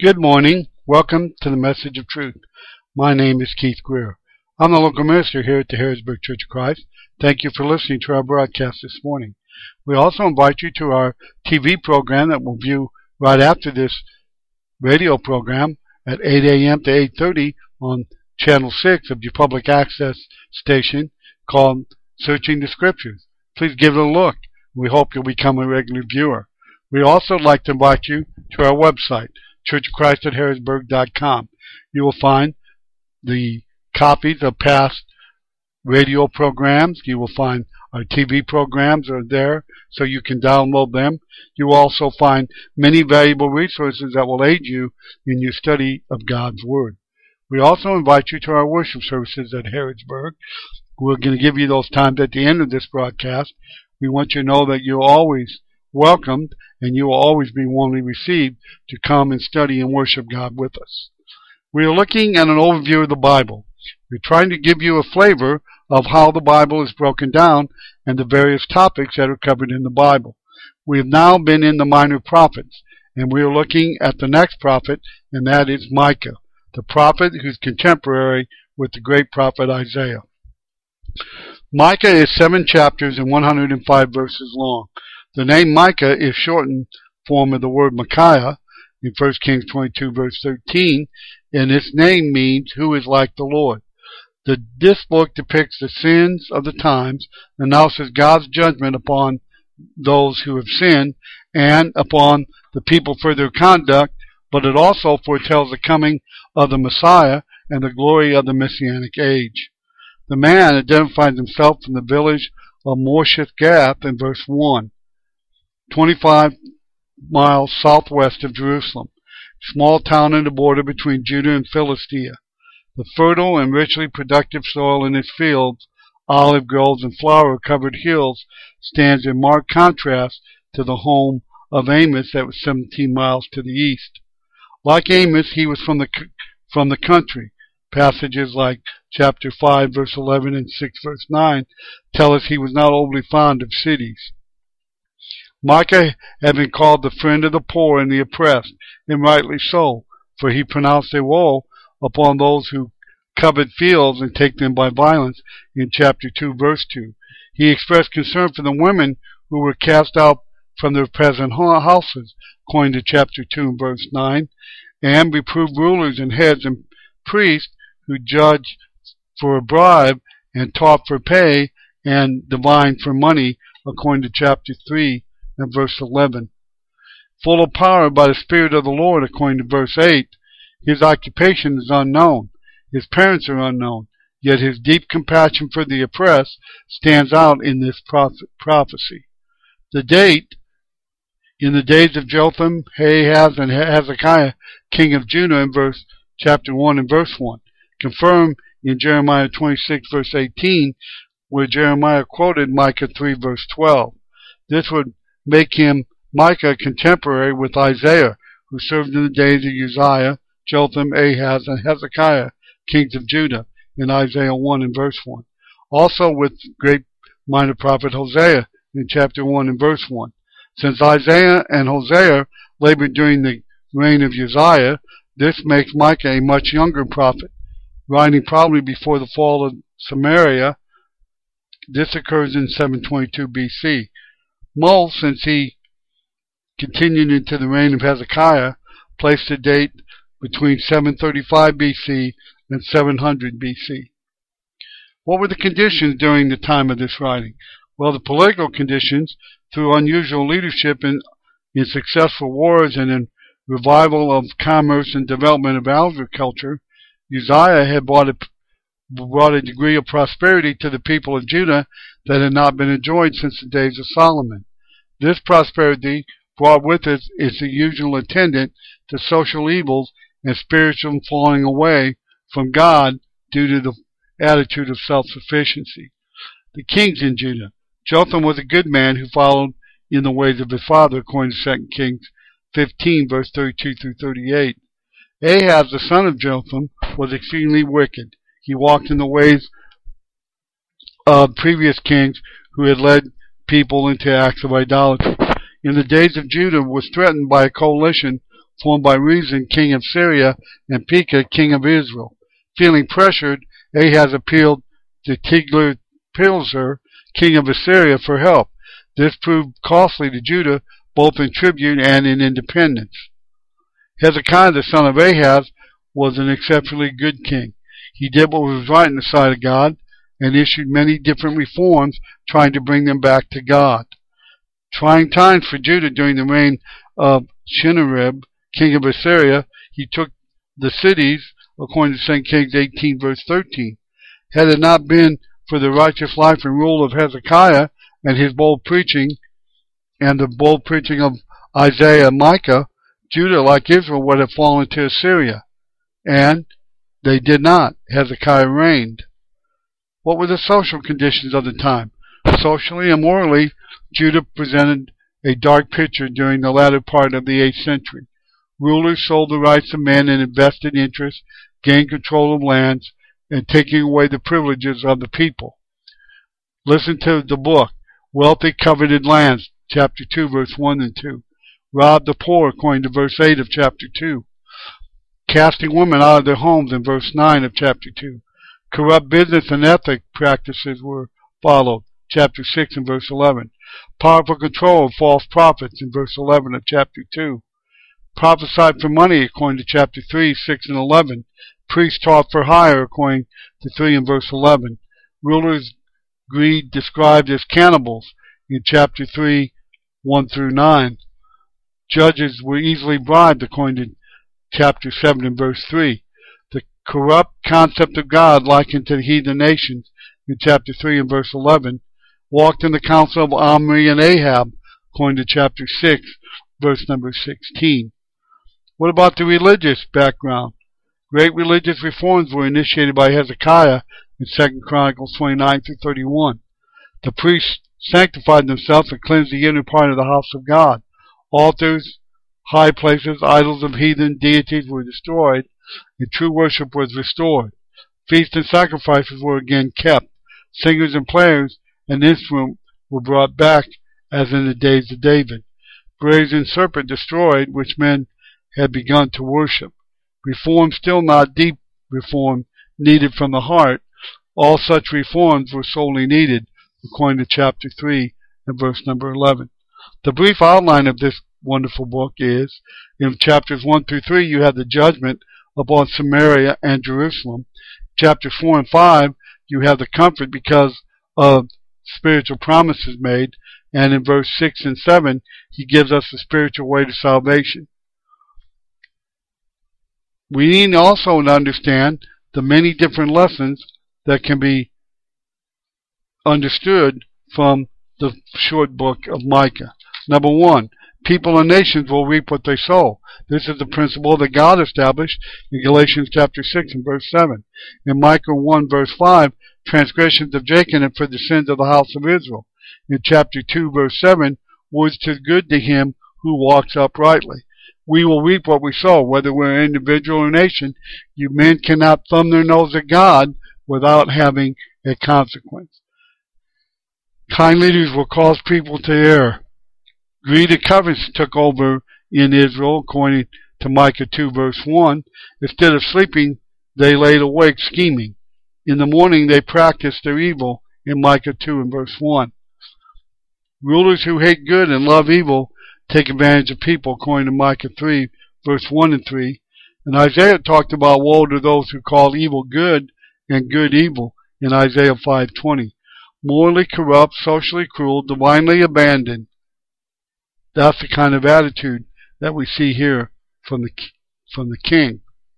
Good morning. Welcome to the Message of Truth. My name is Keith Greer. I'm the local minister here at the Harrisburg Church of Christ. Thank you for listening to our broadcast this morning. We also invite you to our TV program that we'll view right after this radio program at 8 a.m. to 8:30 on Channel 6 of your public access station called Searching the Scriptures. Please give it a look. We hope you'll become a regular viewer. We also like to invite you to our website, churchofchrist@harrisburg.com. You will find the copies of past radio programs. You will find our TV programs are there so you can download them. You will also find many valuable resources that will aid you in your study of God's Word. We also invite you to our worship services at Harrisburg. We're going to give you those times at the end of this broadcast. We want you to know that you're always welcomed and you will always be warmly received to come and study and worship God with us. We are looking at an overview of the Bible. We're trying to give you a flavor of how the Bible is broken down and the various topics that are covered in the Bible. We have now been in the minor prophets, and we are looking at the next prophet, and that is Micah, the prophet who's contemporary with the great prophet Isaiah. Micah is 7 chapters and 105 verses long. The name Micah is shortened form of the word Micaiah in 1 Kings 22 verse 13, and its name means who is like the Lord. This book depicts the sins of the times, announces God's judgment upon those who have sinned and upon the people for their conduct, but it also foretells the coming of the Messiah and the glory of the Messianic age. The man identifies himself from the village of Moresheth Gath in verse 1. 25 miles southwest of Jerusalem, small town on the border between Judah and Philistia. The fertile and richly productive soil in its fields, olive groves, and flower-covered hills stands in marked contrast to the home of Amos that was 17 miles to the east. Like Amos, he was from the country. Passages like chapter 5 verse 11 and 6 verse 9 tell us he was not overly fond of cities. Micah had been called the friend of the poor and the oppressed, and rightly so, for he pronounced a woe upon those who covet fields and take them by violence in chapter 2 verse 2. He expressed concern for the women who were cast out from their peasant houses, according to chapter 2 and verse 9, and reproved rulers and heads and priests who judged for a bribe and taught for pay and divined for money, according to chapter 3 and verse 11. Full of power by the Spirit of the Lord, according to verse 8, his occupation is unknown. His parents are unknown, yet his deep compassion for the oppressed stands out in this prophecy. The date, in the days of Jotham, Ahaz, and Hezekiah, king of Judah, in chapter 1 and verse 1, confirmed in Jeremiah 26 verse 18, where Jeremiah quoted Micah 3 verse 12. This would make him Micah contemporary with Isaiah, who served in the days of Uzziah, Jotham, Ahaz, and Hezekiah, kings of Judah, in Isaiah 1 and verse 1. Also with great minor prophet Hosea in chapter 1 and verse 1. Since Isaiah and Hosea labored during the reign of Uzziah, this makes Micah a much younger prophet, writing probably before the fall of Samaria. This occurs in 722 BC. Most, since he continued into the reign of Hezekiah, placed the date between 735 BC and 700 BC. What were the conditions during the time of this writing? Well, the political conditions, through unusual leadership in successful wars and in revival of commerce and development of agriculture, Uzziah had brought a degree of prosperity to the people of Judah that had not been enjoyed since the days of Solomon. This prosperity brought with it is the usual attendant to social evils and spiritual falling away from God due to the attitude of self-sufficiency. The kings in Judah. Jotham was a good man who followed in the ways of his father, according to 2 Kings 15, verse 32 through 38. Ahaz, the son of Jotham, was exceedingly wicked. He walked in the ways of previous kings who had led people into acts of idolatry. In the days of Judah was threatened by a coalition formed by Rezin, king of Syria, and Pekah, king of Israel. Feeling pressured, Ahaz appealed to Tiglath-Pileser, king of Assyria, for help. This proved costly to Judah, both in tribute and in independence. Hezekiah, the son of Ahaz, was an exceptionally good king. He did what was right in the sight of God and issued many different reforms, trying to bring them back to God. Trying times for Judah during the reign of Sennacherib, king of Assyria. He took the cities, according to 2 Kings 18, verse 13. Had it not been for the righteous life and rule of Hezekiah and his bold preaching, and the bold preaching of Isaiah and Micah, Judah, like Israel, would have fallen to Assyria. And they did not. Hezekiah reigned. What were the social conditions of the time? Socially and morally, Judah presented a dark picture during the latter part of the 8th century. Rulers sold the rights of men in invested interests, gained control of lands, and taking away the privileges of the people. Listen to the book, Wealthy Coveted Lands, chapter 2, verse 1 and 2. Robbed the poor, according to verse 8 of chapter 2. Casting women out of their homes in verse 9 of chapter 2. Corrupt business and ethic practices were followed, chapter 6 and verse 11. Powerful control of false prophets in verse 11 of chapter 2. Prophesied for money, according to chapter 3, 6 and 11. Priests taught for hire, according to 3 and verse 11. Rulers' greed described as cannibals in chapter 3, 1 through 9. Judges were easily bribed, according to chapter 7 and verse 3. The corrupt concept of God, likened to the heathen nations in chapter 3 and verse 11, walked in the counsel of Omri and Ahab, according to chapter 6, verse number 16. What about the religious background? Great religious reforms were initiated by Hezekiah in 2 Chronicles 29 through 31. The priests sanctified themselves and cleansed the inner part of the house of God. Altars, high places, idols of heathen deities were destroyed, and true worship was restored. Feasts and sacrifices were again kept. Singers and players and instruments were brought back, as in the days of David. Brazen serpent destroyed, which men had begun to worship. Reform, still not deep reform, needed from the heart. All such reforms were solely needed, according to chapter 3 and verse number 11. The brief outline of this wonderful book is, in chapters 1 through 3, you have the judgment upon Samaria and Jerusalem. Chapters 4 and 5, you have the comfort because of spiritual promises made. And in verse 6 and 7, he gives us the spiritual way to salvation. We need also to understand the many different lessons that can be understood from the short book of Micah. Number 1, people and nations will reap what they sow. This is the principle that God established in Galatians chapter 6 and verse 7. In Micah 1 verse 5, transgressions of Jacob and for the sins of the house of Israel. In chapter 2 verse 7, words to good to him who walks uprightly. We will reap what we sow, whether we're an individual or nation. You men cannot thumb their nose at God without having a consequence. Kind leaders will cause people to err. Greed and covetousness took over in Israel, according to Micah 2 verse 1. Instead of sleeping, they laid awake scheming. In the morning they practiced their evil, in Micah 2 and verse 1. Rulers who hate good and love evil take advantage of people, according to Micah 3 verse 1 and 3. And Isaiah talked about woe to those who call evil good and good evil in Isaiah 5:20. Morally corrupt, socially cruel, divinely abandoned. That's the kind of attitude that we see here from the king.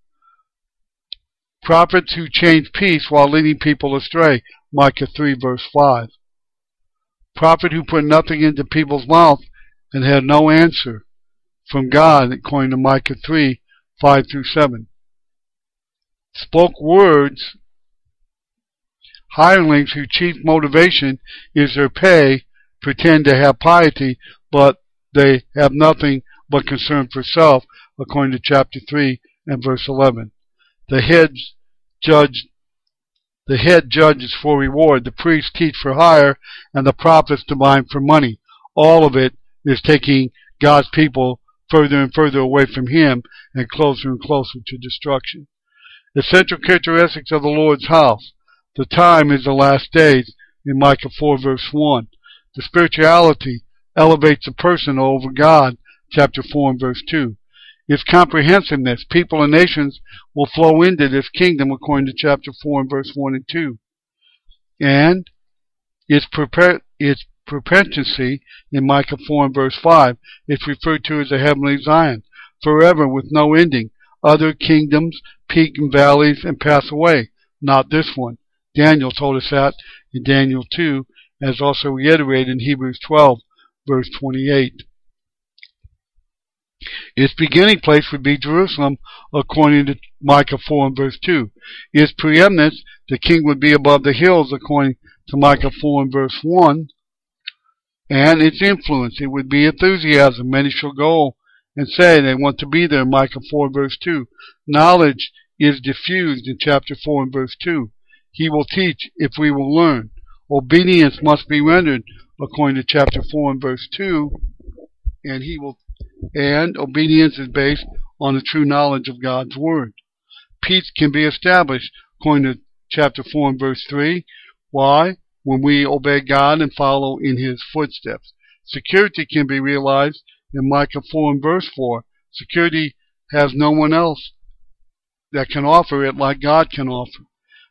Prophets who change peace while leading people astray, Micah 3 verse 5. Prophet who put nothing into people's mouth and had no answer from God, according to Micah 3, 5 through 7. Spoke words, hirelings whose chief motivation is their pay, pretend to have piety, but they have nothing but concern for self, according to chapter 3 and verse 11. The head judges for reward, the priests teach for hire, and the prophets divine for money. All of it is taking God's people further and further away from Him and closer to destruction. Essential characteristics of the Lord's house. The time is the last days in Micah 4 verse 1. The spirituality elevates a person over God, chapter 4 and verse 2. Its comprehensiveness, people and nations will flow into this kingdom according to chapter 4 and verse 1 and 2. And its perpetuity in Micah 4 and verse 5 is referred to as a heavenly Zion, forever with no ending. Other kingdoms peak and valleys and pass away, not this one. Daniel told us that in Daniel 2, as also reiterated in Hebrews 12 verse 28. Its beginning place would be Jerusalem, according to Micah 4 and verse 2. Its preeminence, the king would be above the hills, according to Micah 4 and verse 1. And its influence, it would be enthusiasm. Many shall go and say they want to be there, Micah 4 verse 2. Knowledge is diffused in chapter 4 and verse 2. He will teach if we will learn. Obedience must be rendered, according to chapter 4 and verse 2. And obedience is based on the true knowledge of God's Word. Peace can be established, according to chapter 4 and verse 3. Why? When we obey God and follow in His footsteps. Security can be realized in Micah 4 and verse 4. Security has no one else that can offer it like God can offer.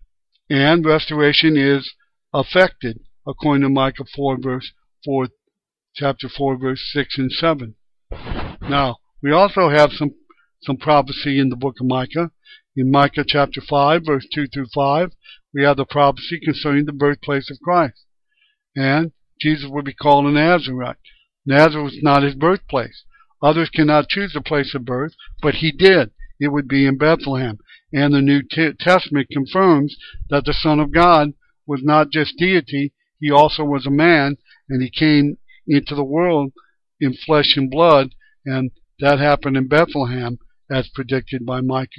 And restoration is affected, according to Micah 4 verse 4, chapter 4 verse 6 and 7. Now, we also have some prophecy in the book of Micah. In Micah chapter 5 verse 2 through 5, we have the prophecy concerning the birthplace of Christ. And Jesus would be called a Nazarite. Nazareth was not His birthplace. Others cannot choose the place of birth, but He did. It would be in Bethlehem. And the New Testament confirms that the Son of God was not just deity, He also was a man, and He came into the world in flesh and blood, and that happened in Bethlehem as predicted by Micah.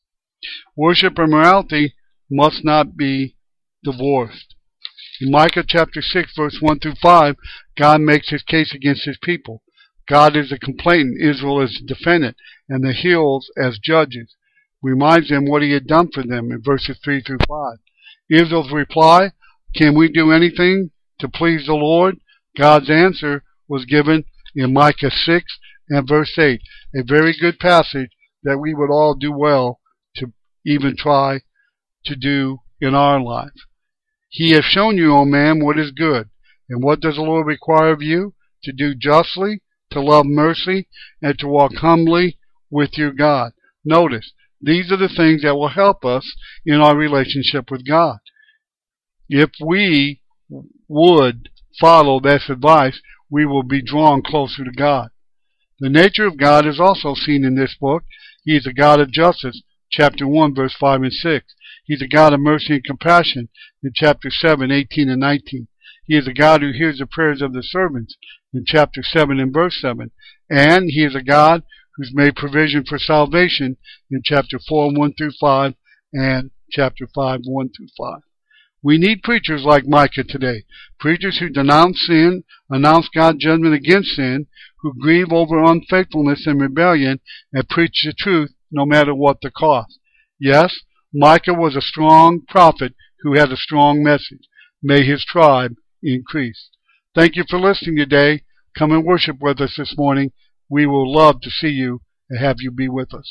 Worship and morality must not be divorced. In Micah chapter 6 verse 1 through 5, God makes His case against His people. God is a complainant, Israel is a defendant, and the hills as judges. Reminds them what He had done for them in verses 3 through 5. Israel's reply, can we do anything to please the Lord? God's answer was given in Micah 6 and verse 8. A very good passage that we would all do well to even try to do in our life. He has shown you, O man, what is good. And what does the Lord require of you? To do justly, to love mercy, and to walk humbly with your God. Notice, these are the things that will help us in our relationship with God. If we would follow this advice, we will be drawn closer to God. The nature of God is also seen in this book. He is a God of justice, chapter 1, verse 5 and 6. He's a God of mercy and compassion in chapter 7, 18 and 19. He is a God who hears the prayers of the servants in chapter 7 and verse 7. And He is a God who's made provision for salvation in chapter 4, 1 through 5 and chapter 5, 1 through 5. We need preachers like Micah today. Preachers who denounce sin, announce God's judgment against sin, who grieve over unfaithfulness and rebellion, and preach the truth no matter what the cost. Yes, Micah was a strong prophet who had a strong message. May his tribe increase. Thank you for listening today. Come and worship with us this morning. We will love to see you and have you be with us.